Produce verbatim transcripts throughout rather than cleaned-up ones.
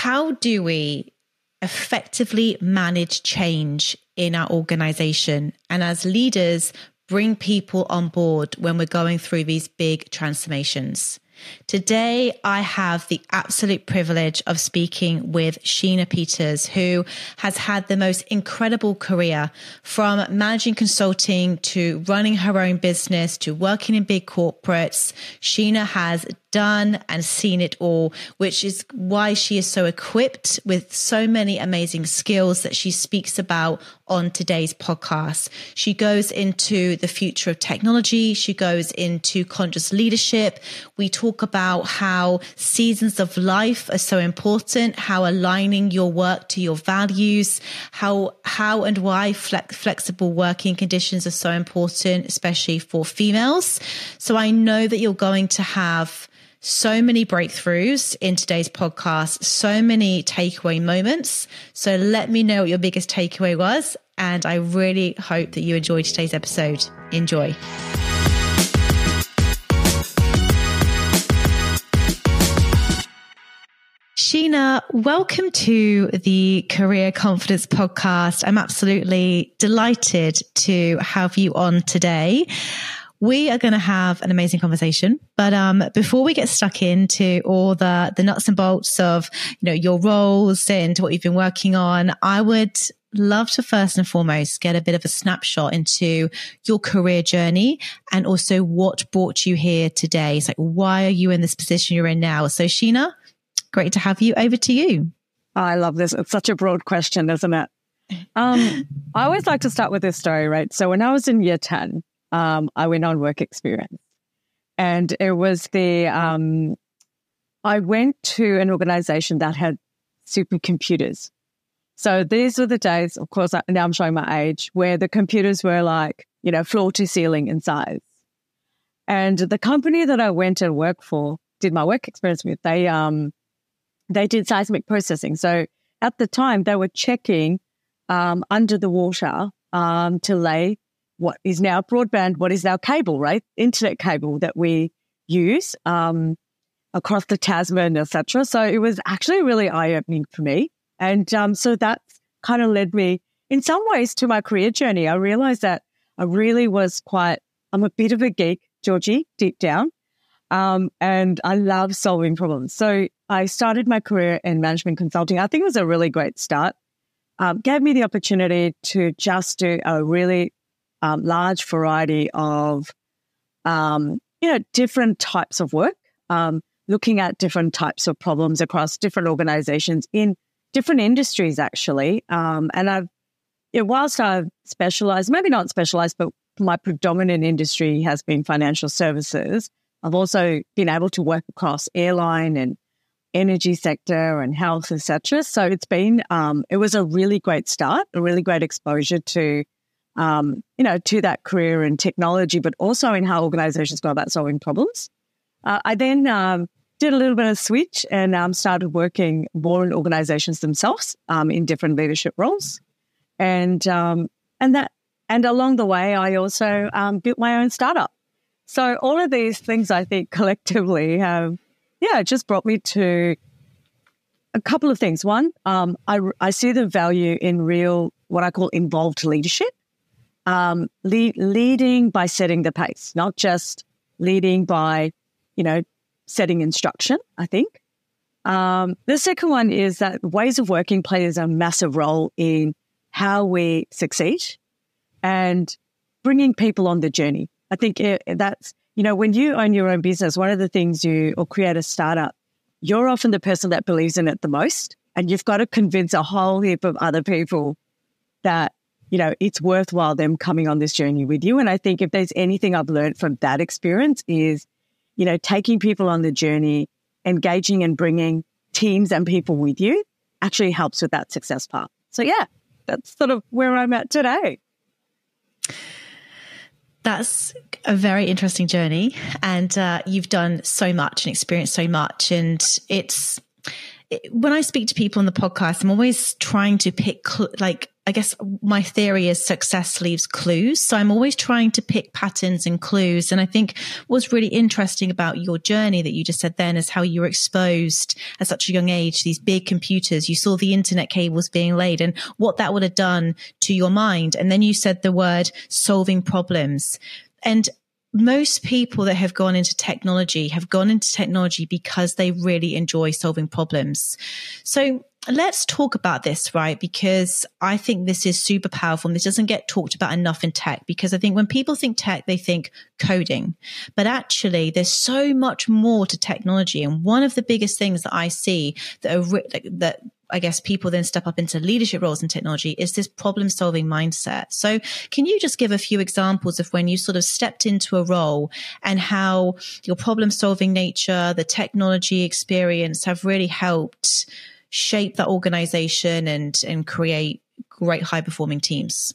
how do we effectively manage change in our organization and as leaders bring people on board when we're going through these big transformations? Today, I have the absolute privilege of speaking with Sheena Peters, who has had the most incredible career, from managing consulting to running her own business to working in big corporates. Sheena has done and seen it all, which is why she is so equipped with so many amazing skills that she speaks about on today's podcast. She goes into the future of technology. She goes into conscious leadership. We talk about how seasons of life are so important, how aligning your work to your values, how, how and why flex, flexible working conditions are so important, especially for females. So I know that you're going to have so many breakthroughs in today's podcast, so many takeaway moments. So let me know what your biggest takeaway was. And I really hope that you enjoyed today's episode. Enjoy. Sheena, welcome to the Career Confidence Podcast. I'm absolutely delighted to have you on today. We are going to have an amazing conversation, but um, before we get stuck into all the the nuts and bolts of, you know, your roles and what you've been working on, I would love to first and foremost get a bit of a snapshot into your career journey and also what brought you here today. It's like, why are you in this position you're in now? So, Sheena, great to have you. Over to you. I love this. It's such a broad question, isn't it? Um, I always like to start with this story, right? So when I was in year ten, Um, I went on work experience, and it was the, um, I went to an organization that had supercomputers. So these were the days, of course, now I'm showing my age, where the computers were like, you know, floor to ceiling in size. And the company that I went and worked for, did my work experience with, they, um, they did seismic processing. So at the time they were checking, um, under the water, um, to lay what is now broadband, what is now cable, right? Internet cable that we use um, across the Tasman, et cetera. So it was actually really eye-opening for me. And um, so that kind of led me in some ways to my career journey. I realized that I really was quite, I'm a bit of a geek, Georgie, deep down. Um, and I love solving problems. So I started my career in management consulting. I think it was a really great start. Um, gave me the opportunity to just do a really Um, large variety of, um, you know, different types of work, um, looking at different types of problems across different organizations in different industries, actually. Um, and I've, you know, whilst I've specialized, maybe not specialized, but my predominant industry has been financial services, I've also been able to work across airline and energy sector and health, et cetera. So it's been, um, it was a really great start, a really great exposure to Um, you know, to that career in technology, but also in how organizations go about solving problems. Uh, I then um, did a little bit of switch and um, started working more in organizations themselves um, in different leadership roles. And um, and that and along the way, I also um, built my own startup. So all of these things, I think, collectively have, yeah, just brought me to a couple of things. One, um, I, I see the value in real, what I call involved leadership. Um, lead, leading by setting the pace, not just leading by, you know, setting instruction, I think. Um, the second one is that ways of working plays a massive role in how we succeed and bringing people on the journey. I think it, that's, you know, when you own your own business, one of the things you, or create a startup, you're often the person that believes in it the most, and you've got to convince a whole heap of other people that, you know, it's worthwhile them coming on this journey with you. And I think if there's anything I've learned from that experience is, you know, taking people on the journey, engaging and bringing teams and people with you actually helps with that success part. So yeah, that's sort of where I'm at today. That's a very interesting journey. And uh, you've done so much and experienced so much. And it's, it, when I speak to people on the podcast, I'm always trying to pick cl- like, I guess my theory is success leaves clues. So I'm always trying to pick patterns and clues. And I think what's really interesting about your journey that you just said then is how you were exposed at such a young age to these big computers. You saw the internet cables being laid and what that would have done to your mind. And then you said the word solving problems. And most people that have gone into technology have gone into technology because they really enjoy solving problems. So let's talk about this, right? Because I think this is super powerful and this doesn't get talked about enough in tech, because I think when people think tech, they think coding, but actually there's so much more to technology. And one of the biggest things that I see that are that I guess people then step up into leadership roles in technology is this problem solving mindset. So can you just give a few examples of when you sort of stepped into a role and how your problem solving nature, the technology experience have really helped shape that organization and, and create great high performing teams?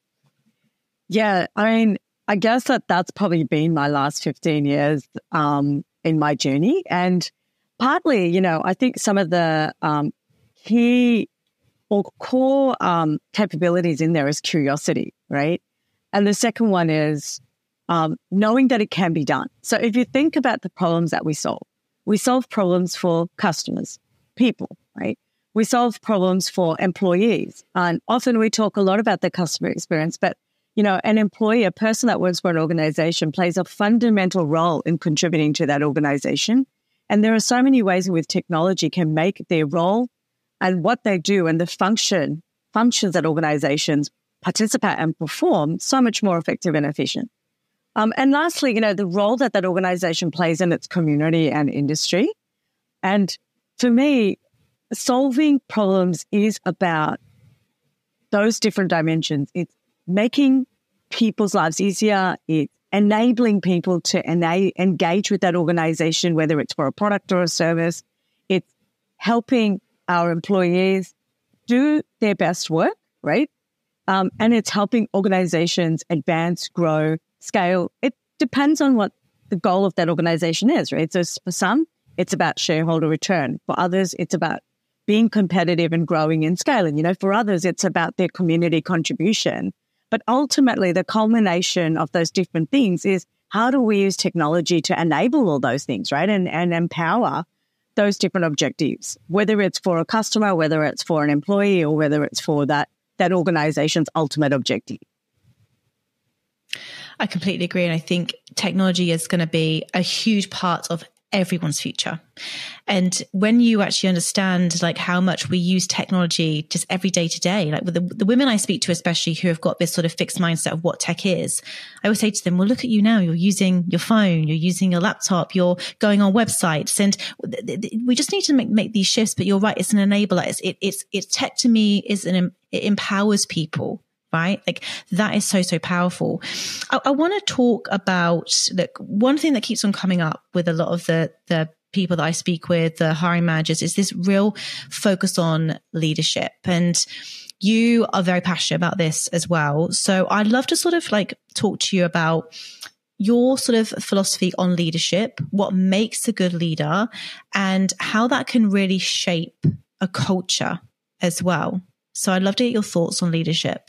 Yeah, I mean, I guess that that's probably been my last fifteen years um, in my journey. And partly, you know, I think some of the um, key or core um, capabilities in there is curiosity, right? And the second one is um, knowing that it can be done. So if you think about the problems that we solve, we solve problems for customers, people, right? We solve problems for employees. And often we talk a lot about the customer experience, but, you know, an employee, a person that works for an organization plays a fundamental role in contributing to that organization. And there are so many ways in which technology can make their role and what they do and the function, functions that organizations participate and perform so much more effective and efficient. Um, and lastly, you know, the role that that organization plays in its community and industry. And for me, solving problems is about those different dimensions. It's making people's lives easier. It's enabling people to ena- engage with that organization, whether it's for a product or a service. It's helping our employees do their best work, right? Um, and it's helping organizations advance, grow, scale. It depends on what the goal of that organization is, right? So for some, it's about shareholder return. For others, it's about being competitive and growing and scaling. You know, for others, it's about their community contribution. But ultimately, the culmination of those different things is how do we use technology to enable all those things, right? And, and empower those different objectives, whether it's for a customer, whether it's for an employee, or whether it's for that, that organization's ultimate objective. I completely agree. And I think technology is going to be a huge part of everyone's future. And when you actually understand like how much we use technology just every day to day, like with the, the women I speak to, especially who have got this sort of fixed mindset of what tech is, I would say to them, well, look at you now, you're using your phone, you're using your laptop, you're going on websites, and we just need to make, make these shifts. But you're right, it's an enabler. It's, it, it's, it's tech to me is an, it empowers people. Right? Like that is so, so powerful. I, I want to talk about, look, one thing that keeps on coming up with a lot of the, the people that I speak with, the hiring managers, is this real focus on leadership. And you are very passionate about this as well. So I'd love to sort of like talk to you about your sort of philosophy on leadership, what makes a good leader, and how that can really shape a culture as well. So I'd love to get your thoughts on leadership.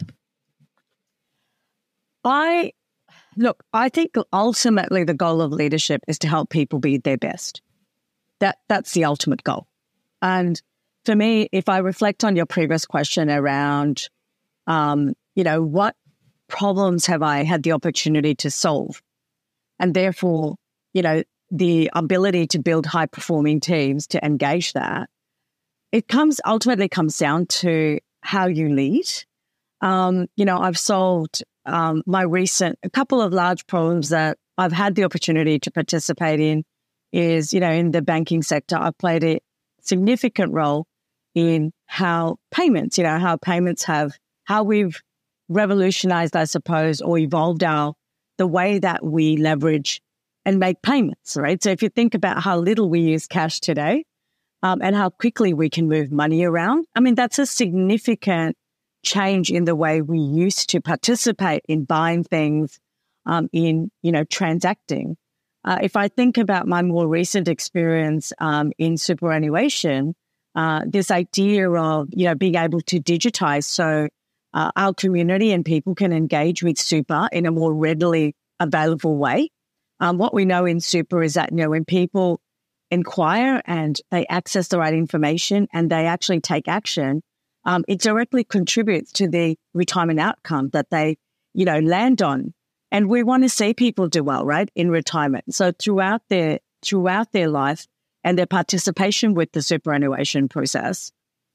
I look, I think ultimately the goal of leadership is to help people be their best. That that's the ultimate goal. And for me, if I reflect on your previous question around, um, you know, what problems have I had the opportunity to solve? And therefore, you know, the ability to build high performing teams to engage that, it comes ultimately comes down to how you lead. Um, you know, I've solved um, my recent, a couple of large problems that I've had the opportunity to participate in is, you know, in the banking sector, I've played a significant role in how payments, you know, how payments have, how we've revolutionized, I suppose, or evolved our, the way that we leverage and make payments, right? So if you think about how little we use cash today um, and how quickly we can move money around, I mean, that's a significant change in the way we used to participate in buying things, um, in, you know, transacting. Uh, if I think about my more recent experience um, in superannuation, uh, this idea of, you know, being able to digitize. So uh, our community and people can engage with super in a more readily available way. Um, what we know in super is that, you know, when people inquire and they access the right information and they actually take action, um, it directly contributes to the retirement outcome that they, you know, land on. And we want to see people do well, right, in retirement. So throughout their throughout their life and their participation with the superannuation process,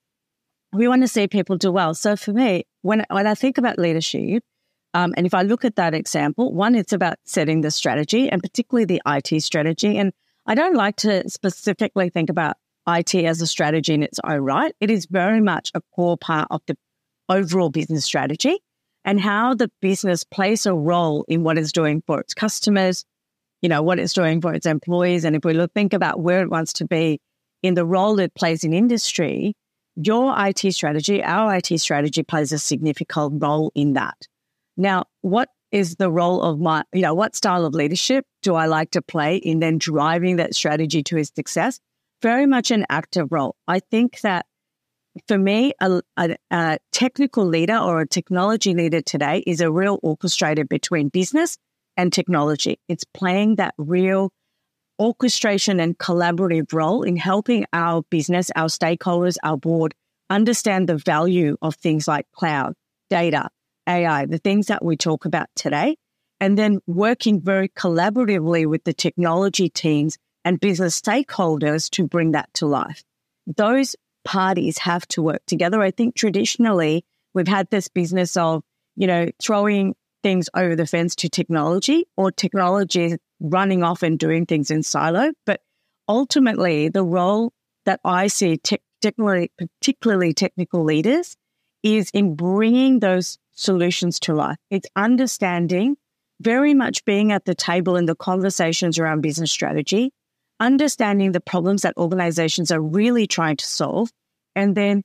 we want to see people do well. So for me, when when I think about leadership, um, and if I look at that example, one, it's about setting the strategy and particularly the I T strategy. And I don't like to specifically think about I T as a strategy in its own right. It is very much a core part of the overall business strategy and how the business plays a role in what it's doing for its customers, you know, what it's doing for its employees. And if we look, think about where it wants to be in the role it plays in industry, your I T strategy, our I T strategy plays a significant role in that. Now, what is the role of my, you know, what style of leadership do I like to play in then driving that strategy to its success? Very much an active role. I think that for me, a, a, a technical leader or a technology leader today is a real orchestrator between business and technology. It's playing that real orchestration and collaborative role in helping our business, our stakeholders, our board understand the value of things like cloud, data, A I, the things that we talk about today, and then working very collaboratively with the technology teams and business stakeholders to bring that to life. Those parties have to work together. I think traditionally we've had this business of, you know, throwing things over the fence to technology or technology running off and doing things in silo. But ultimately, the role that I see, te- particularly, particularly technical leaders, is in bringing those solutions to life. It's understanding, very much being at the table in the conversations around business strategy, understanding the problems that organizations are really trying to solve, and then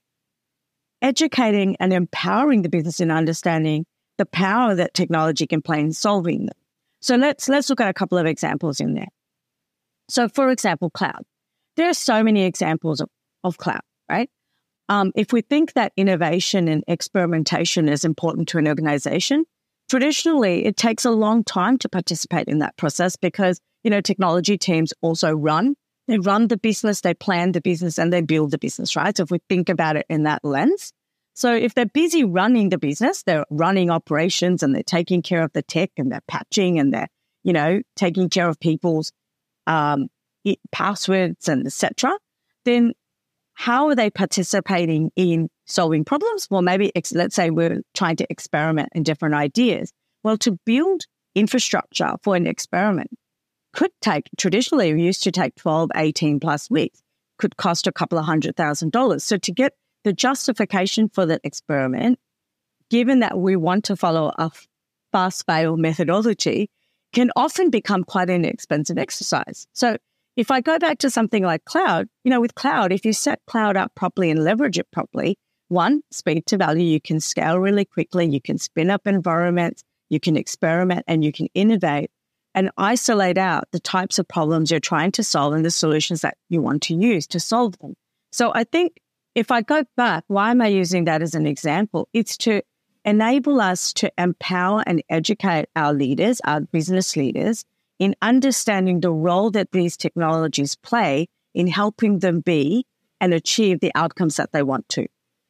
educating and empowering the business in understanding the power that technology can play in solving them. So let's let's look at a couple of examples in there. So for example, cloud. There are so many examples of, of cloud, right? Um, if we think that innovation and experimentation is important to an organization, traditionally it takes a long time to participate in that process because, you know, technology teams also run. They run the business, they plan the business, and they build the business, right? So if we think about it in that lens. So if they're busy running the business, they're running operations and they're taking care of the tech and they're patching and they're, you know, taking care of people's um, passwords and et cetera, then how are they participating in solving problems? Well, maybe ex- let's say we're trying to experiment in different ideas. Well, to build infrastructure for an experiment could take, traditionally it used to take twelve, eighteen plus weeks, could cost a couple of hundred thousand dollars. So to get the justification for that experiment, given that we want to follow a fast fail methodology, can often become quite an expensive exercise. So if I go back to something like cloud, you know, with cloud, if you set cloud up properly and leverage it properly, one, speed to value, you can scale really quickly, you can spin up environments, you can experiment and you can innovate and isolate out the types of problems you're trying to solve and the solutions that you want to use to solve them. So I think if I go back, why am I using that as an example? It's to enable us to empower and educate our leaders, our business leaders, in understanding the role that these technologies play in helping them be and achieve the outcomes that they want to.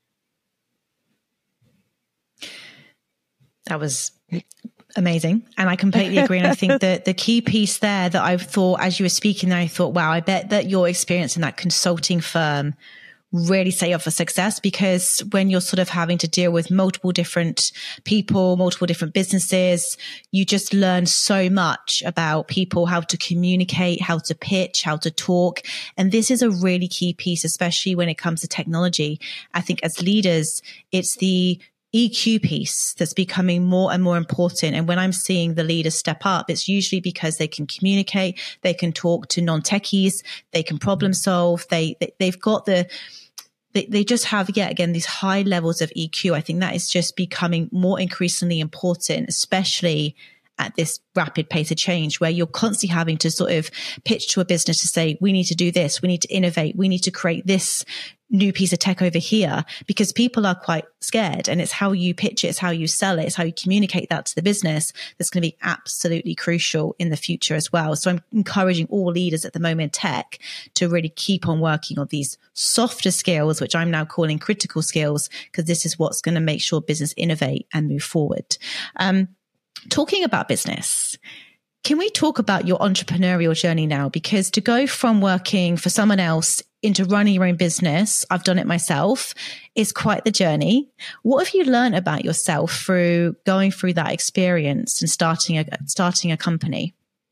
That was amazing. And I completely agree. And I think that the key piece there that I've thought, as you were speaking there, I thought, wow, I bet that your experience in that consulting firm really set you up for success, because when you're sort of having to deal with multiple different people, multiple different businesses, you just learn so much about people, how to communicate, how to pitch, how to talk. And this is a really key piece, especially when it comes to technology. I think as leaders, it's the E Q piece that's becoming more and more important. And when I'm seeing the leaders step up, it's usually because they can communicate, they can talk to non-techies, they can problem solve, they, they they've got the they, they just have, yeah, again, these high levels of E Q. I think that is just becoming more increasingly important, especially at this rapid pace of change where you're constantly having to sort of pitch to a business to say, we need to do this, we need to innovate, we need to create this new piece of tech over here, because people are quite scared, and it's how you pitch it, it's how you sell it, it's how you communicate that to the business that's going to be absolutely crucial in the future as well. So I'm encouraging all leaders at the moment in tech to really keep on working on these softer skills, which I'm now calling critical skills, because this is what's going to make sure business innovate and move forward. Um, talking about business, can we talk about your entrepreneurial journey now? Because to go from working for someone else into running your own business, I've done it myself, is quite the journey. What have you learned about yourself through going through that experience and starting a, starting a company?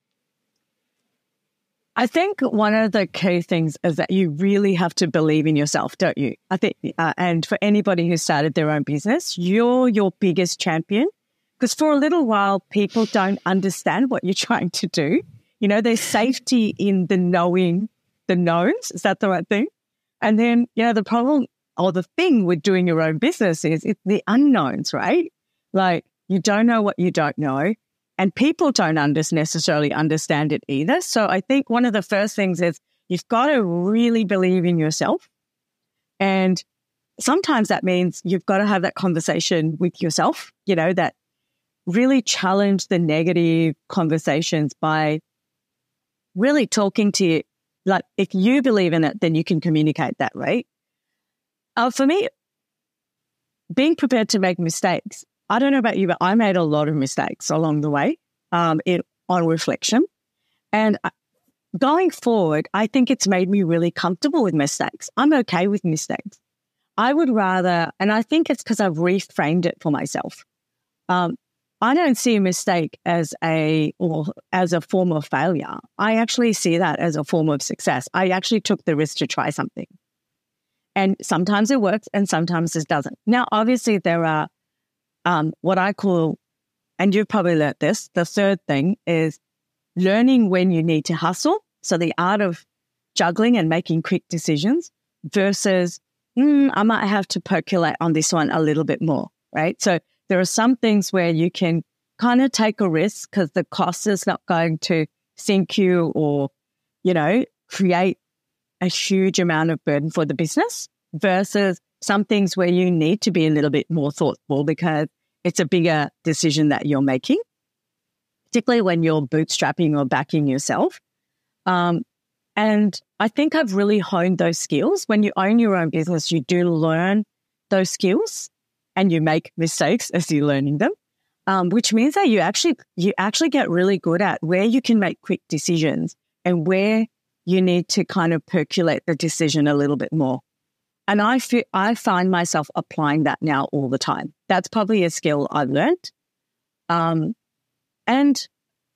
I think one of the key things is that you really have to believe in yourself, don't you? I think, uh, and for anybody who started their own business, you're your biggest champion. Because for a little while, people don't understand what you're trying to do. You know, there's safety in the knowing the knowns. Is that the right thing? And then, you know, the problem or the thing with doing your own business is it's the unknowns, right? Like you don't know what you don't know, and people don't under- necessarily understand it either. So I think one of the first things is you've got to really believe in yourself. And sometimes that means you've got to have that conversation with yourself, you know, that really challenge the negative conversations by really talking to you. Like if you believe in it, then you can communicate that, right? Uh, for me, being prepared to make mistakes. I don't know about you, but I made a lot of mistakes along the way um, in, on reflection. And going forward, I think it's made me really comfortable with mistakes. I'm okay with mistakes. I would rather, and I think it's because I've reframed it for myself. Um, I don't see a mistake as a or as a form of failure. I actually see that as a form of success. I actually took the risk to try something. And sometimes it works and sometimes it doesn't. Now, obviously, there are um, what I call, and you've probably learned this, the third thing is learning when you need to hustle. So the art of juggling and making quick decisions versus, mm, I might have to percolate on this one a little bit more, right? So there are some things where you can kind of take a risk because the cost is not going to sink you or, you know, create a huge amount of burden for the business versus some things where you need to be a little bit more thoughtful because it's a bigger decision that you're making, particularly when you're bootstrapping or backing yourself. Um, and I think I've really honed those skills. When you own your own business, you do learn those skills. And you make mistakes as you're learning them, um, which means that you actually you actually get really good at where you can make quick decisions and where you need to kind of percolate the decision a little bit more. And I feel, I find myself applying that now all the time. That's probably a skill I've learned. Um, and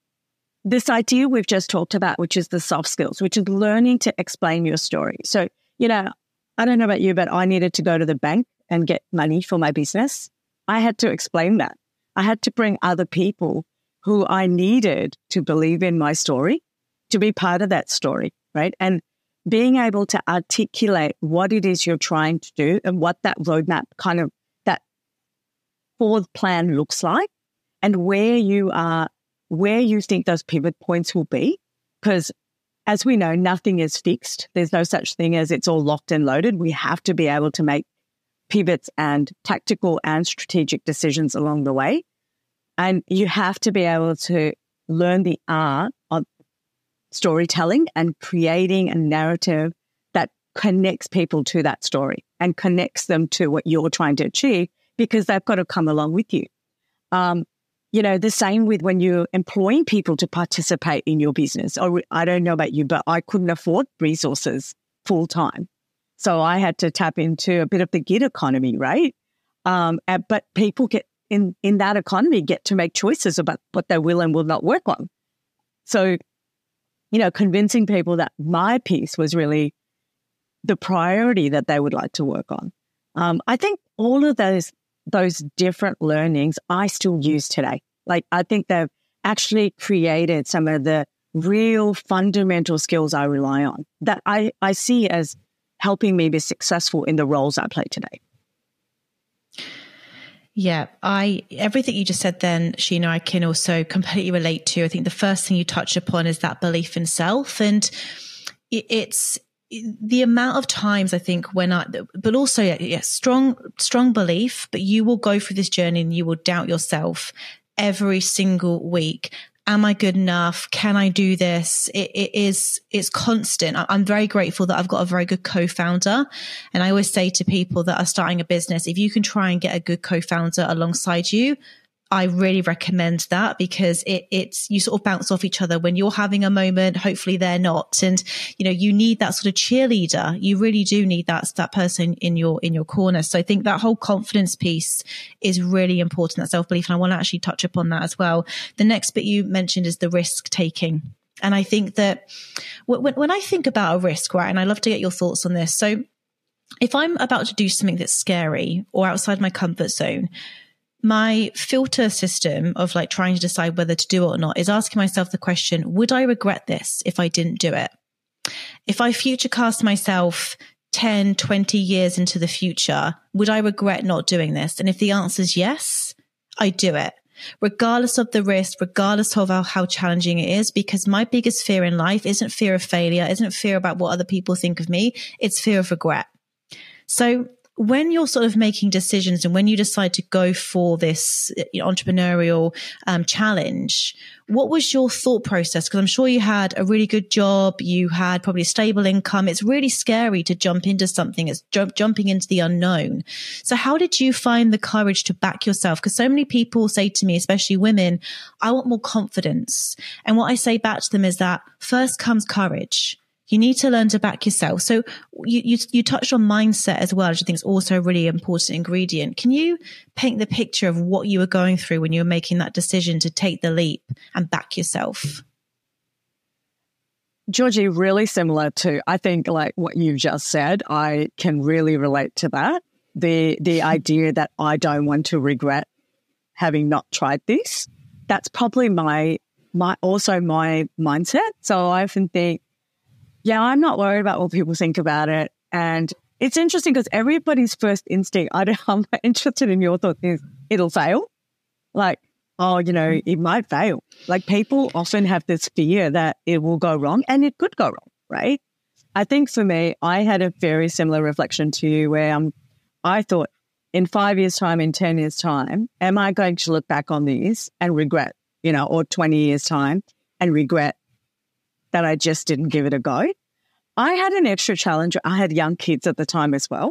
this idea we've just talked about, which is the soft skills, which is learning to explain your story. So, you know, I don't know about you, but I needed to go to the bank and get money for my business. I had to explain that. I had to bring other people who I needed to believe in my story, to be part of that story, right? And being able to articulate what it is you're trying to do and what that roadmap kind of, that forward plan looks like and where you are, where you think those pivot points will be. Because as we know, nothing is fixed. There's no such thing as it's all locked and loaded. We have to be able to make pivots and tactical and strategic decisions along the way. And you have to be able to learn the art of storytelling and creating a narrative that connects people to that story and connects them to what you're trying to achieve because they've got to come along with you. Um, you know, the same with when you're employing people to participate in your business. Or I don't know about you, but I couldn't afford resources full time. So I had to tap into a bit of the gig economy, right? Um, but people get in, in that economy get to make choices about what they will and will not work on. So, you know, convincing people that my piece was really the priority that they would like to work on. Um, I think all of those those different learnings I still use today. Like I think they've actually created some of the real fundamental skills I rely on that I, I see as helping me be successful in the roles I play today. Yeah, I everything you just said then, Sheena, I can also completely relate to. I think the first thing you touch upon is that belief in self. And it, it's the amount of times I think when I, but also, yeah, yeah, strong, strong belief, but you will go through this journey and you will doubt yourself every single week. Am I good enough? Can I do this? It, it is, it's constant. I'm very grateful that I've got a very good co-founder. And I always say to people that are starting a business, if you can try and get a good co-founder alongside you, I really recommend that, because it, it's, you sort of bounce off each other. When you're having a moment, hopefully they're not. And, you know, you need that sort of cheerleader. You really do need that, that person in your, in your corner. So I think that whole confidence piece is really important, that self-belief. And I want to actually touch upon that as well. The next bit you mentioned is the risk taking. And I think that when, when I think about a risk, right, and I love to get your thoughts on this. So if I'm about to do something that's scary or outside my comfort zone, my filter system of like trying to decide whether to do it or not is asking myself the question, would I regret this if I didn't do it? If I future cast myself ten, twenty years into the future, would I regret not doing this? And if the answer is yes, I do it, regardless of the risk, regardless of how, how challenging it is, because my biggest fear in life isn't fear of failure, isn't fear about what other people think of me. It's fear of regret. So when you're sort of making decisions and when you decide to go for this entrepreneurial um, challenge, what was your thought process? Because I'm sure you had a really good job. You had probably a stable income. It's really scary to jump into something. It's jump, jumping into the unknown. So how did you find the courage to back yourself? Because so many people say to me, especially women, I want more confidence. And what I say back to them is that first comes courage. You need to learn to back yourself. So you, you, you touched on mindset as well, which I think is also a really important ingredient. Can you paint the picture of what you were going through when you were making that decision to take the leap and back yourself? Georgie, really similar to, I think, like what you've just said. I can really relate to that. The, the idea that I don't want to regret having not tried this. That's probably my, my, also my mindset. So I often think, yeah, I'm not worried about what people think about it. And it's interesting because everybody's first instinct, I don't, I'm interested in your thoughts, is it'll fail. Like, oh, you know, it might fail. Like people often have this fear that it will go wrong, and it could go wrong, right? I think for me, I had a very similar reflection to you where um, I thought in five years' time, in ten years' time, am I going to look back on these and regret, you know, or twenty years' time and regret that I just didn't give it a go? I had an extra challenge. I had young kids at the time as well.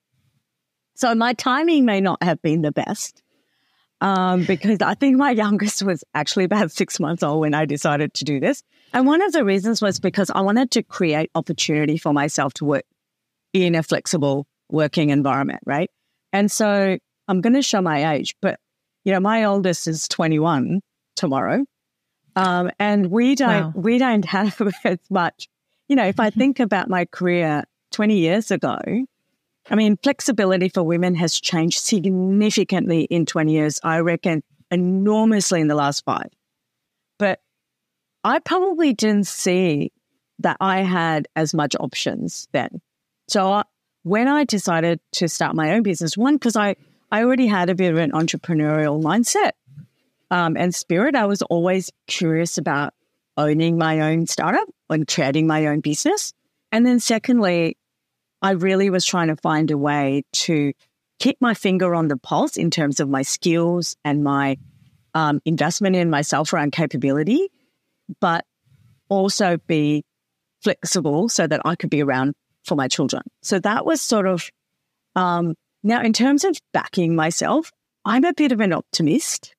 So my timing may not have been the best um, because I think my youngest was actually about six months old when I decided to do this. And one of the reasons was because I wanted to create opportunity for myself to work in a flexible working environment, right? And so I'm going to show my age, but, you know, my oldest is twenty-one tomorrow. Um, and we don't, wow. we don't have as much, you know, if I think about my career twenty years ago, I mean, flexibility for women has changed significantly in twenty years. I reckon enormously in the last five. But I probably didn't see that I had as much options then. So I, when I decided to start my own business, one, because I, I already had a bit of an entrepreneurial mindset. Um, and spirit, I was always curious about owning my own startup and creating my own business. And then secondly, I really was trying to find a way to keep my finger on the pulse in terms of my skills and my um, investment in myself around capability, but also be flexible so that I could be around for my children. So that was sort of, um, now in terms of backing myself, I'm a bit of an optimist.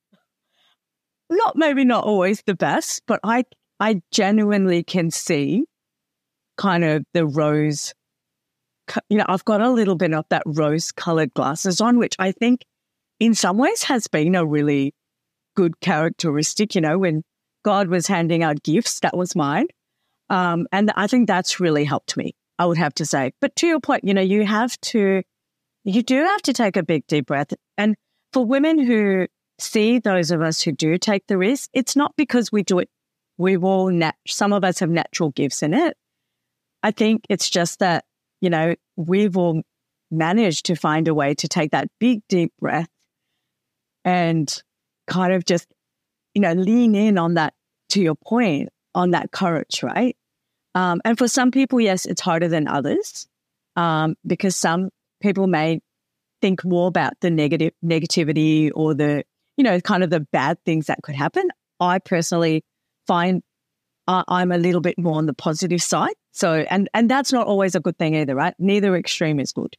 Not maybe not always the best, but I I genuinely can see kind of the rose, you know, I've got a little bit of that rose-colored glasses on, which I think in some ways has been a really good characteristic. You know, when God was handing out gifts, that was mine. Um, and I think that's really helped me, I would have to say. But to your point, you know, you have to, you do have to take a big, deep breath. And for women who see those of us who do take the risk, it's not because we do it, we've all, nat- some of us have natural gifts in it. I think it's just that, you know, we've all managed to find a way to take that big, deep breath and kind of just, you know, lean in on that, to your point, on that courage, right? Um, and for some people, yes, it's harder than others um, because some people may think more about the negative negativity or the, you know, kind of the bad things that could happen. I personally find uh, I'm a little bit more on the positive side. So, and, and that's not always a good thing either, right? Neither extreme is good.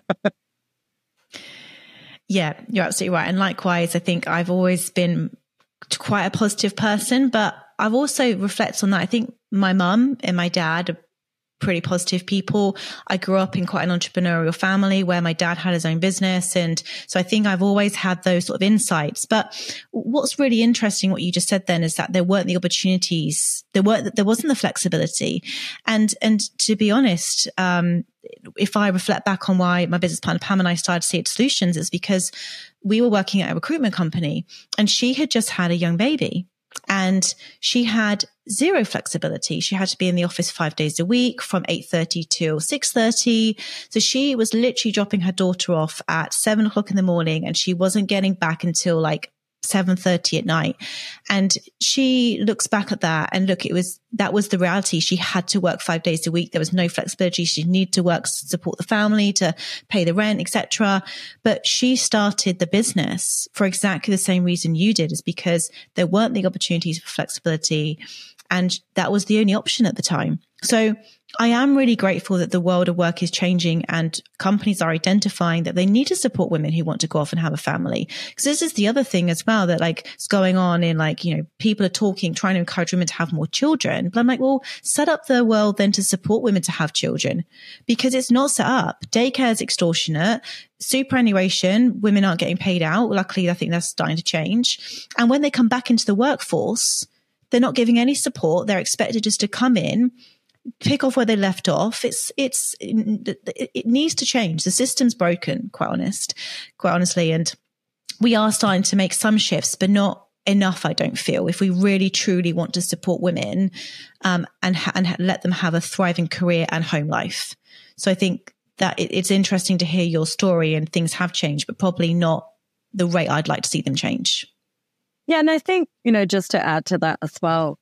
Yeah, you're absolutely right. And likewise, I think I've always been quite a positive person, but I've also reflected on that. I think my mum and my dad are pretty positive people. I grew up in quite an entrepreneurial family where my dad had his own business. And so I think I've always had those sort of insights. But what's really interesting, what you just said then, is that there weren't the opportunities. There weren't, there wasn't the flexibility. And, and to be honest, um, if I reflect back on why my business partner Pam and I started C H Solutions, it's because we were working at a recruitment company and she had just had a young baby. And she had zero flexibility. She had to be in the office five days a week from eight thirty till six thirty. So she was literally dropping her daughter off at seven o'clock in the morning and she wasn't getting back until like seven thirty at night. And she looks back at that and look, it was, that was the reality. She had to work five days a week. There was no flexibility. She needed to work to support the family, to pay the rent, et cetera. But she started the business for exactly the same reason you did, is because there weren't the opportunities for flexibility. And that was the only option at the time. So I am really grateful that the world of work is changing and companies are identifying that they need to support women who want to go off and have a family. Because this is the other thing as well that like is going on in like, you know, people are talking, trying to encourage women to have more children. But I'm like, well, set up the world then to support women to have children, because it's not set up. Daycare is extortionate. Superannuation, women aren't getting paid out. Luckily, I think that's starting to change. And when they come back into the workforce, they're not giving any support. They're expected just to come in, pick off where they left off. It's, it's, it, it needs to change. The system's broken, quite honest, quite honestly. And we are starting to make some shifts, but not enough, I don't feel, if we really truly want to support women, um, and, ha- and ha- let them have a thriving career and home life. So I think that it, it's interesting to hear your story, and things have changed, but probably not the rate I'd like to see them change. Yeah. And I think, you know, just to add to that as well,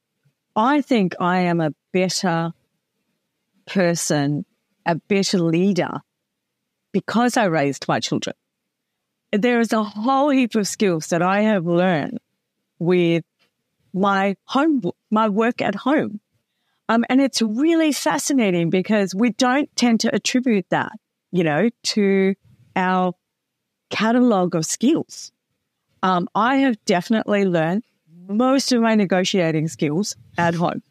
I think I am a better person, a better leader because I raised my children. There is a whole heap of skills that I have learned with my home, my work at home. Um, and it's really fascinating because we don't tend to attribute that, you know, to our catalog of skills. Um, I have definitely learned most of my negotiating skills at home,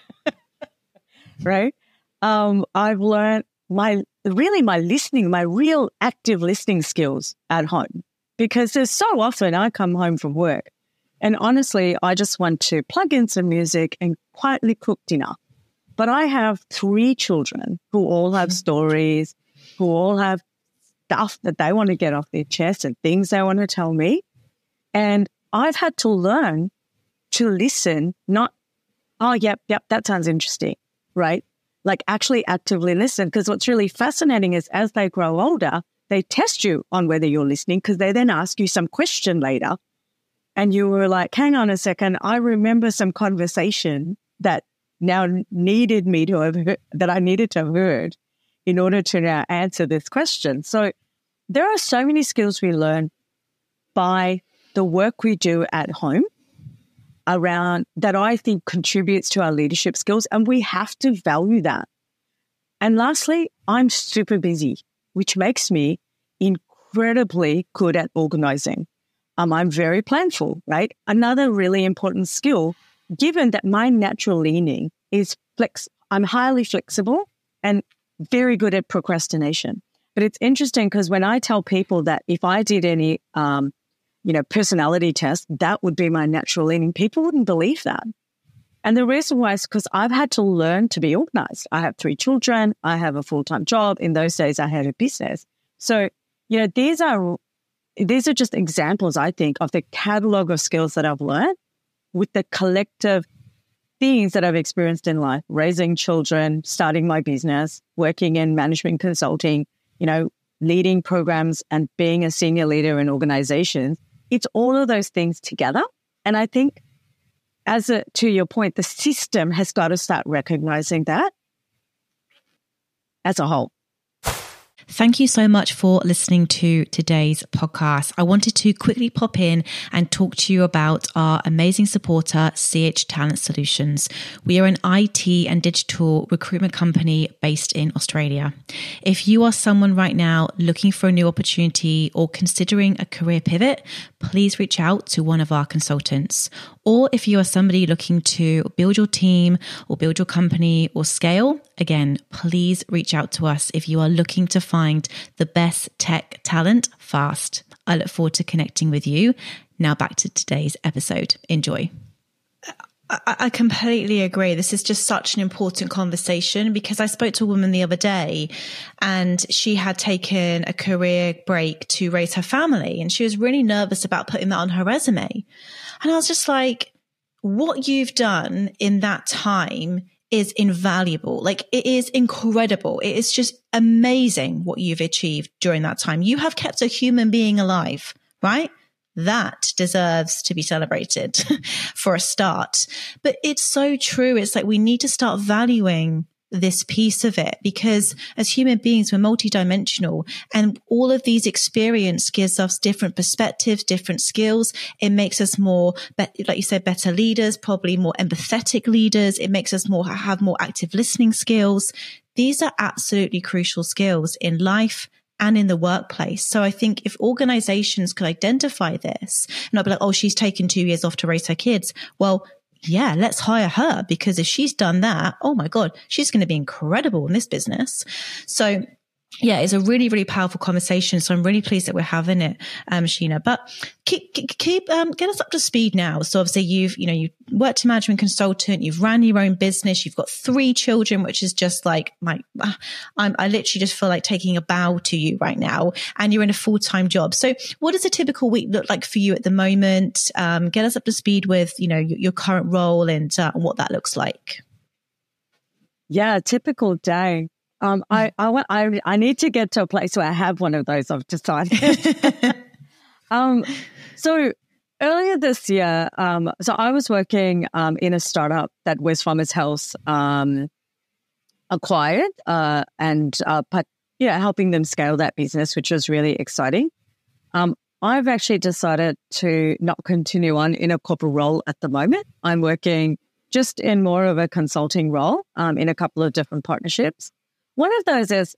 right? Um, I've learned my, really my listening, my real active listening skills at home, because there's so often I come home from work and honestly, I just want to plug in some music and quietly cook dinner. But I have three children who all have stories, who all have stuff that they want to get off their chest and things they want to tell me. And I've had to learn to listen, not, oh, yep, yep, that sounds interesting, right? Like actually actively listen. Because what's really fascinating is as they grow older, they test you on whether you're listening, because they then ask you some question later. And you were like, hang on a second, I remember some conversation that now needed me to have heard, that I needed to have heard in order to now answer this question. So there are so many skills we learn by the work we do at home around that I think contributes to our leadership skills, and we have to value that. And lastly, I'm super busy, which makes me incredibly good at organizing. Um, I'm very planful, right? Another really important skill, given that my natural leaning is flex, I'm highly flexible and very good at procrastination. But it's interesting because when I tell people that if I did any um, you know, personality test, that would be my natural leaning, people wouldn't believe that. And the reason why is because I've had to learn to be organized. I have three children. I have a full-time job. In those days, I had a business. So, you know, these are, these are just examples, I think, of the catalog of skills that I've learned with the collective things that I've experienced in life, raising children, starting my business, working in management consulting, you know, leading programs and being a senior leader in organizations. It's all of those things together. And I think as a, to your point, the system has got to start recognizing that as a whole. Thank you so much for listening to today's podcast. I wanted to quickly pop in and talk to you about our amazing supporter, C H Talent Solutions. We are an I T and digital recruitment company based in Australia. If you are someone right now looking for a new opportunity or considering a career pivot, please reach out to one of our consultants. Or if you are somebody looking to build your team or build your company or scale, again, please reach out to us if you are looking to find the best tech talent fast. I look forward to connecting with you. Now back to today's episode. Enjoy. I, I completely agree. This is just such an important conversation because I spoke to a woman the other day and she had taken a career break to raise her family and she was really nervous about putting that on her resume. And I was just like, what you've done in that time is invaluable. Like, it is incredible. It is just amazing what you've achieved during that time. You have kept a human being alive, right? That deserves to be celebrated for a start. But it's so true. It's like we need to start valuing this piece of it because as human beings, we're multidimensional and all of these experience gives us different perspectives, different skills. It makes us more, like you said, better leaders, probably more empathetic leaders. It makes us more have more active listening skills. These are absolutely crucial skills in life and in the workplace. So I think if organizations could identify this and not be like, oh, she's taken two years off to raise her kids. Well, yeah, let's hire her because if she's done that, oh my God, she's going to be incredible in this business. So yeah, it's a really, really powerful conversation. So I'm really pleased that we're having it, um, Sheena. But keep, keep, um, get us up to speed now. So obviously you've, you know, you worked a management consultant, you've ran your own business, you've got three children, which is just like my, I'm, I literally just feel like taking a bow to you right now. And you're in a full-time job. So what does a typical week look like for you at the moment? Um, get us up to speed with, you know, your, your current role and uh, what that looks like. Yeah, a typical day. Um, I, I want, I, I need to get to a place where I have one of those. I've decided. um, so earlier this year, um, so I was working um in a startup that Wesfarmers Health um acquired, uh, and uh, but yeah, helping them scale that business, which was really exciting. Um, I've actually decided to not continue on in a corporate role at the moment. I'm working just in more of a consulting role, um, in a couple of different partnerships. One of those is,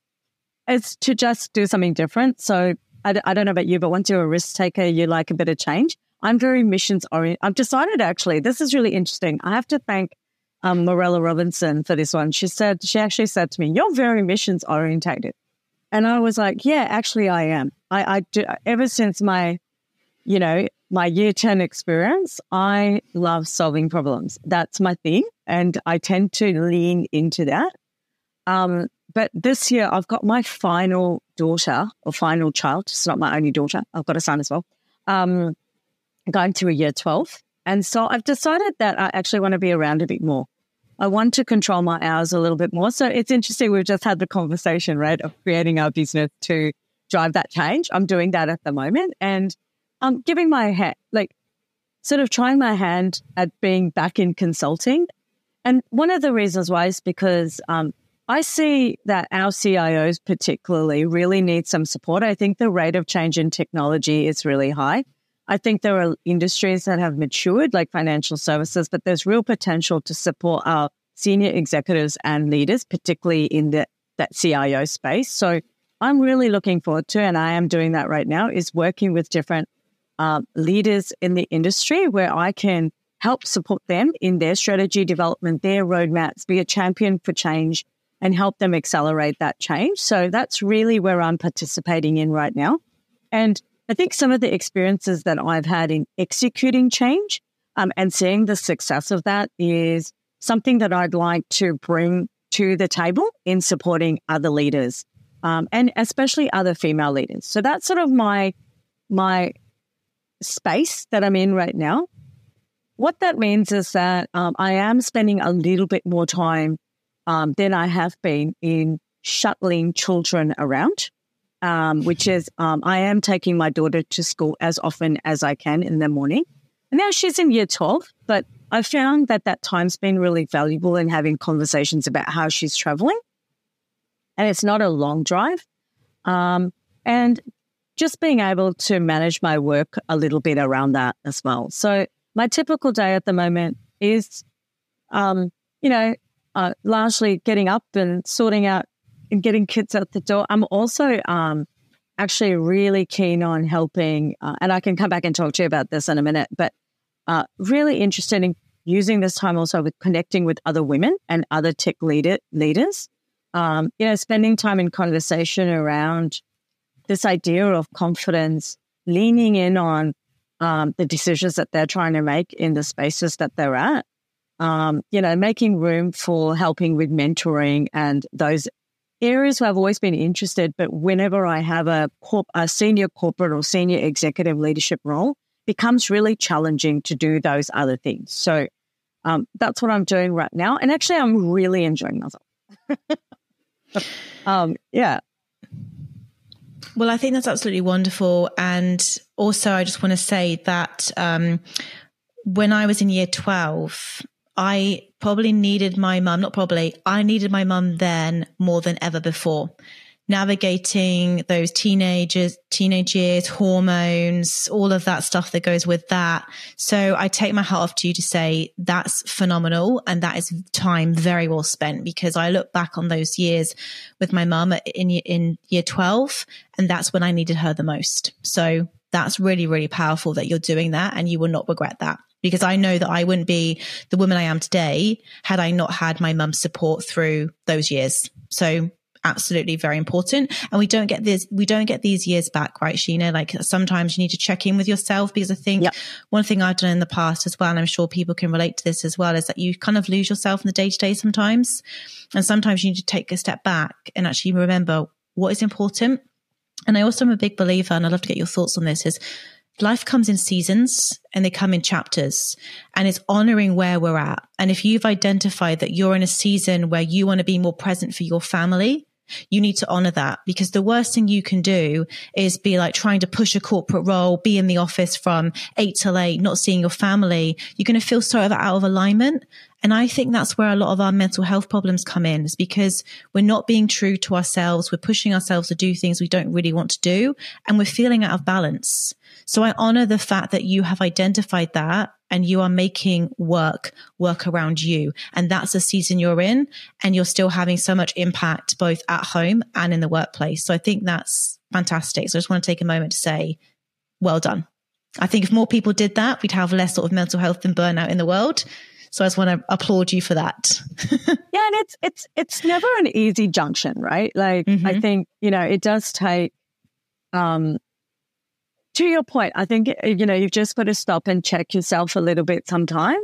is to just do something different. So I, I don't know about you, but once you're a risk taker, you like a bit of change. I'm very missions oriented. I've decided actually, this is really interesting. I have to thank um, Morella Robinson for this one. She said, she actually said to me, you're very missions orientated. And I was like, yeah, actually I am. I, I do, ever since my, you know, my year ten experience, I love solving problems. That's my thing. And I tend to lean into that. Um, but this year I've got my final daughter or final child. It's not my only daughter. I've got a son as well. Um, going to a year twelve. And so I've decided that I actually want to be around a bit more. I want to control my hours a little bit more. So it's interesting. We've just had the conversation, right, of creating our business to drive that change. I'm doing that at the moment. And I'm giving my hand, like sort of trying my hand at being back in consulting. And one of the reasons why is because um, I see that our C I Os particularly really need some support. I think the rate of change in technology is really high. I think there are industries that have matured, like financial services, but there's real potential to support our senior executives and leaders, particularly in the, that C I O space. So I'm really looking forward to, and I am doing that right now, is working with different uh, leaders in the industry where I can help support them in their strategy development, their roadmaps, be a champion for change, and help them accelerate that change. So that's really where I'm participating in right now. And I think some of the experiences that I've had in executing change um, and seeing the success of that is something that I'd like to bring to the table in supporting other leaders, um, and especially other female leaders. So that's sort of my my space that I'm in right now. What that means is that um, I am spending a little bit more time um, than I have been in shuttling children around. Um, which is um, I am taking my daughter to school as often as I can in the morning. now she's in year twelve, but I found that that time's been really valuable in having conversations about how she's traveling. And it's not a long drive. Um, and just being able to manage my work a little bit around that as well. So my typical day at the moment is, um, you know, uh, largely getting up and sorting out and getting kids out the door. I'm also um, actually really keen on helping, uh, and I can come back and talk to you about this in a minute, but uh, really interested in using this time also with connecting with other women and other tech leader, leaders. Um, you know, spending time in conversation around this idea of confidence, leaning in on um, the decisions that they're trying to make in the spaces that they're at, um, you know, making room for helping with mentoring and those areas where I've always been interested. But whenever I have a, corp- a senior corporate or senior executive leadership role, it becomes really challenging to do those other things. So um, that's what I'm doing right now. And actually, I'm really enjoying myself. um, yeah. Well, I think that's absolutely wonderful. And also, I just want to say that um, when I was in year twelve, I probably needed my mum, not probably, I needed my mum then more than ever before. Navigating those teenagers, teenage years, hormones, all of that stuff that goes with that. So I take my hat off to you to say that's phenomenal. And that is time very well spent, because I look back on those years with my mum in, in year twelve, and that's when I needed her the most. So that's really, really powerful that you're doing that, and you will not regret that. Because I know that I wouldn't be the woman I am today had I not had my mum's support through those years. So absolutely very important. And we don't get this, we don't get these years back, right, Sheena? Like sometimes you need to check in with yourself, because I think yep. one thing I've done in the past as well, and I'm sure people can relate to this as well, is that you kind of lose yourself in the day to day sometimes. And sometimes you need to take a step back and actually remember what is important. And I also am a big believer, and I'd love to get your thoughts on this, is life comes in seasons and they come in chapters, and it's honoring where we're at. And if you've identified that you're in a season where you want to be more present for your family, you need to honor that, because the worst thing you can do is be like trying to push a corporate role, be in the office from eight till eight, not seeing your family. You're going to feel sort of out of alignment. And I think that's where a lot of our mental health problems come in, is because we're not being true to ourselves. We're pushing ourselves to do things we don't really want to do, and we're feeling out of balance. So I honor the fact that you have identified that, and you are making work work around you. And that's the season you're in, and you're still having so much impact both at home and in the workplace. So I think that's fantastic. So I just want to take a moment to say, well done. I think if more people did that, we'd have less sort of mental health and burnout in the world. So I just want to applaud you for that. Yeah, and it's it's it's never an easy junction, right? Like mm-hmm. I think, you know, it does take um to your point, I think, you know, you've just got to stop and check yourself a little bit sometimes.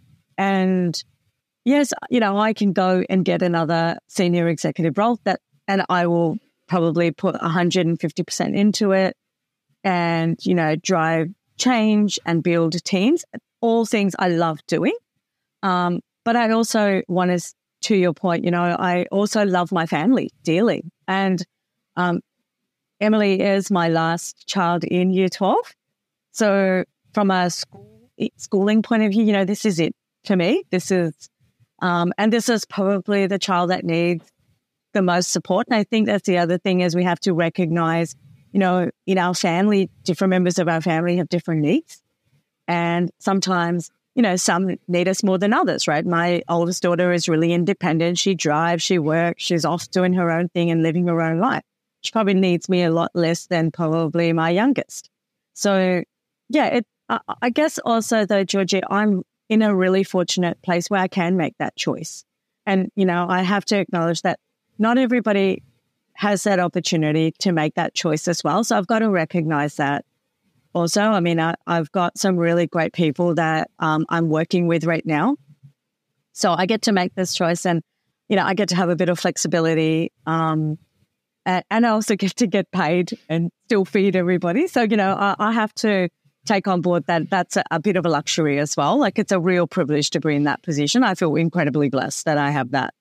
And yes, you know, I can go and get another senior executive role that, and I will probably put one hundred fifty percent into it and, you know, drive change and build teams, all things I love doing. Um, but I also want to, to your point, you know, I also love my family dearly. And, um, Emily is my last child in year twelve. So from a school, schooling point of view, you know, this is it for me. This is, um, and this is probably the child that needs the most support. And I think that's the other thing, is we have to recognize, you know, in our family, different members of our family have different needs. And sometimes, you know, some need us more than others, right? My oldest daughter is really independent. She drives, she works, she's off doing her own thing and living her own life. She probably needs me a lot less than probably my youngest. So, yeah, it, I, I guess also, though, Georgie, I'm in a really fortunate place where I can make that choice. And, you know, I have to acknowledge that not everybody has that opportunity to make that choice as well. So I've got to recognize that also. I mean, I, I've got some really great people that um, I'm working with right now. So I get to make this choice, and, you know, I get to have a bit of flexibility. Um And I also get to get paid and still feed everybody. So, you know, I, I have to take on board that that's a, a bit of a luxury as well. Like, it's a real privilege to be in that position. I feel incredibly blessed that I have that.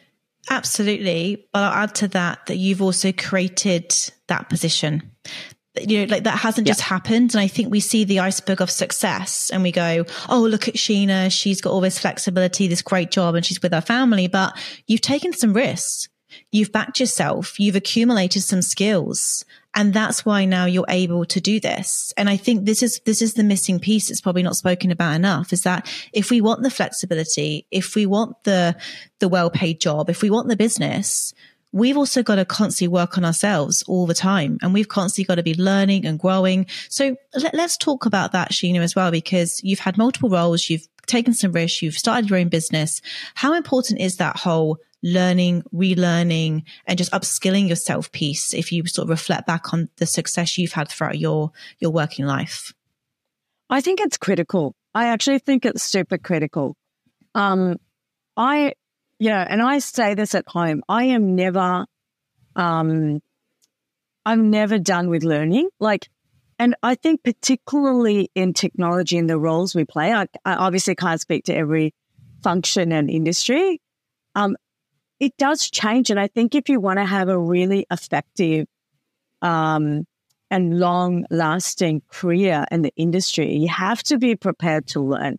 Absolutely. But I'll add to that that you've also created that position. you know, like that hasn't yeah. just happened. And I think we see the iceberg of success and we go, oh, look at Sheena. She's got all this flexibility, this great job, and she's with her family. But you've taken some risks. You've backed yourself. You've accumulated some skills. And that's why now you're able to do this. And I think this is, this is the missing piece that's probably not spoken about enough, is that if we want the flexibility, if we want the, the well-paid job, if we want the business, we've also got to constantly work on ourselves all the time. And we've constantly got to be learning and growing. So let, let's talk about that, Sheena, as well, because you've had multiple roles, you've taken some risks, you've started your own business. How important is that whole learning, relearning, and just upskilling yourself piece if you sort of reflect back on the success you've had throughout your, your working life? I think it's critical. I actually think it's super critical. Um, I, yeah, and I say this at home. I am never, um, I'm never done with learning. Like, and I think particularly in technology and the roles we play, I, I obviously can't speak to every function and industry. Um, it does change. And I think if you want to have a really effective um, and long-lasting career in the industry, you have to be prepared to learn.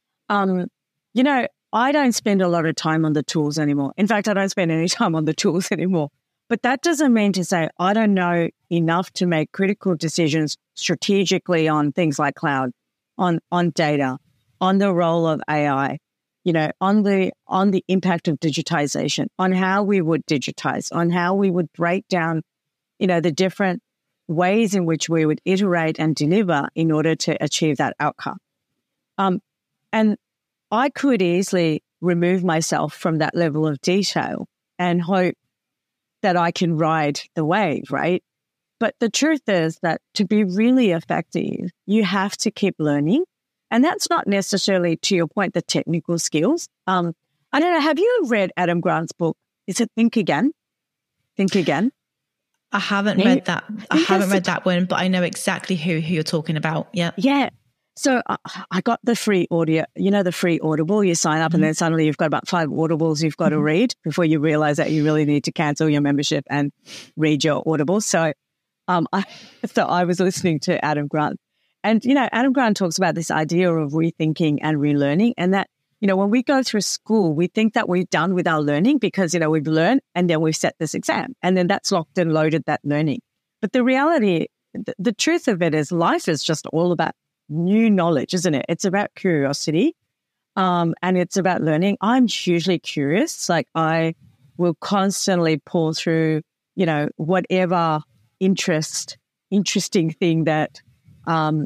Um, you know, I don't spend a lot of time on the tools anymore. In fact, I don't spend any time on the tools anymore. But that doesn't mean to say I don't know enough to make critical decisions strategically on things like cloud, on, on data, on the role of A I, you know, on the on the impact of digitization, on how we would digitize, on how we would break down, you know, the different ways in which we would iterate and deliver in order to achieve that outcome. Um, and I could easily remove myself from that level of detail and hope that I can ride the wave, right? But the truth is that to be really effective, you have to keep learning. And that's not necessarily, to your point, the technical skills. Um, I don't know, have you read Adam Grant's book? Is it Think Again? Think Again? I haven't yeah. read that. I, I haven't read that one, but I know exactly who, who you're talking about. Yeah. Yeah. So uh, I got the free audio, you know, the free Audible. You sign up mm-hmm. and then suddenly you've got about five Audibles you've got mm-hmm. to read before you realize that you really need to cancel your membership and read your Audible. So, um, I, so I was listening to Adam Grant. And, you know, Adam Grant talks about this idea of rethinking and relearning, and that, you know, when we go through school, we think that we're done with our learning because, you know, we've learned and then we've set this exam and then that's locked and loaded that learning. But the reality, the, the truth of it is life is just all about new knowledge, isn't it? It's about curiosity um, and it's about learning. I'm hugely curious. Like I will constantly pour through, you know, whatever interest, interesting thing that um,